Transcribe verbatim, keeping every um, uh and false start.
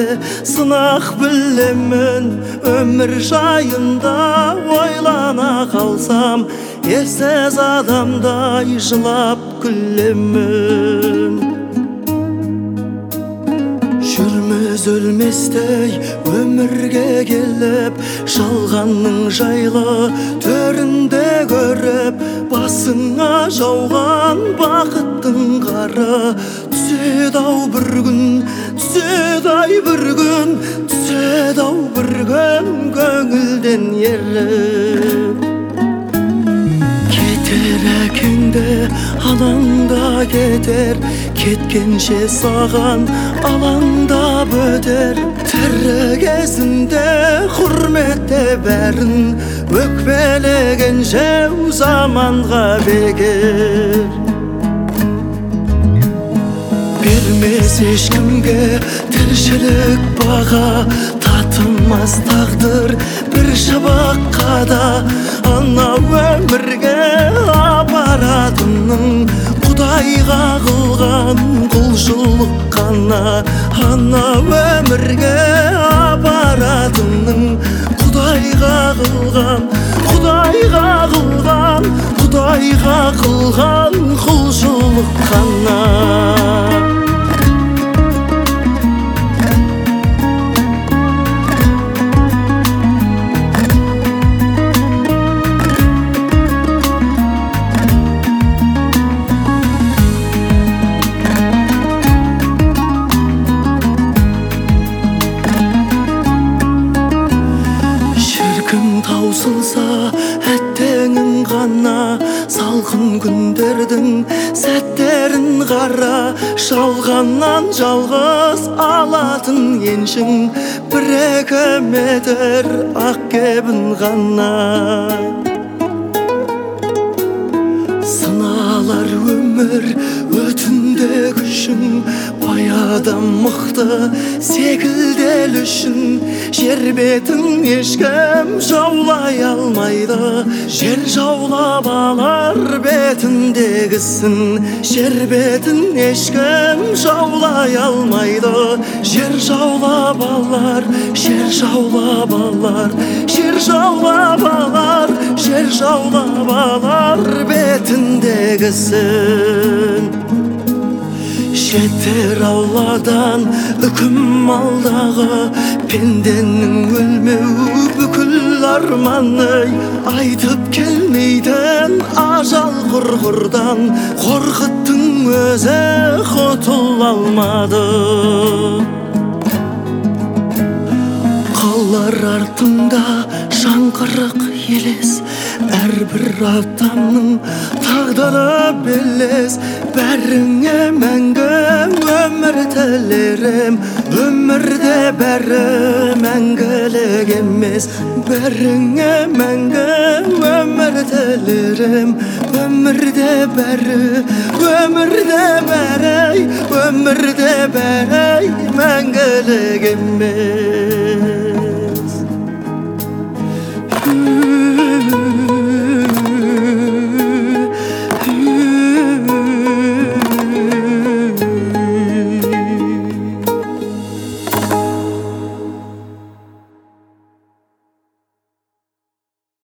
сынақ білемін. Өмір жайында ойлана қалсам, ерсіз адамдай жылап күлемін. Жүрміз өлместей өмірге келіп, жалғанның жайлы төрінде көріп, басыңа жауған бақыттың қары түседі-ау бір күн, түседі-ай бір күн, түседі-ау бір күн көңілден еріп. Кетер әкеңді алаңда кетер, кеткенше саған алаңдап өтер. Тірі кезінде құрметте бәрін, өкпелеген жау заманға бекер. Бермес ешкімге тіршілік баға, татымас тағдыр бір шабаққа да. Ана өмірге апаратының Құдайға қылған құлшылық қана. Ана өмірге апаратының Құдайға қылған, Құдайға қылған, Құдайға қылған құлшылық қана. Таусылса әттеңін ғана, салқын күндердің сәттерін қара. Жалғаннан жалғыз алатын еншің бір-екі метр ақ кебін ғана. Сыналар өмір өтінде күшің, баядан мықты секілдел үшін. Жер бетін ешкім жаулай алмайды, жер жаулап алар бетіндегісін. Жер бетін ешкім жаулай алмайды, жер жаулап алар, жер жаулап алар, жер жаулап алар, жер жаулап алар бетіндегісін. Жетер Алладан үкім алдағы, пенденің өлмеу бүкіл арманы. Айтып келмейтін ажал құрғырдан, қорқыттың өзі құтыла алмады. Қалар артында жаңғырық елес, әрбір адамның тағдыры белес. Бәріңе мәңгі өмір тілерім, өмірде бәрі мәңгілік емес. Бәріңе мәңгі өмір тілерім, өмірде бәрі, өмірде бәрі, өмірде бәрі мәңгілік емес.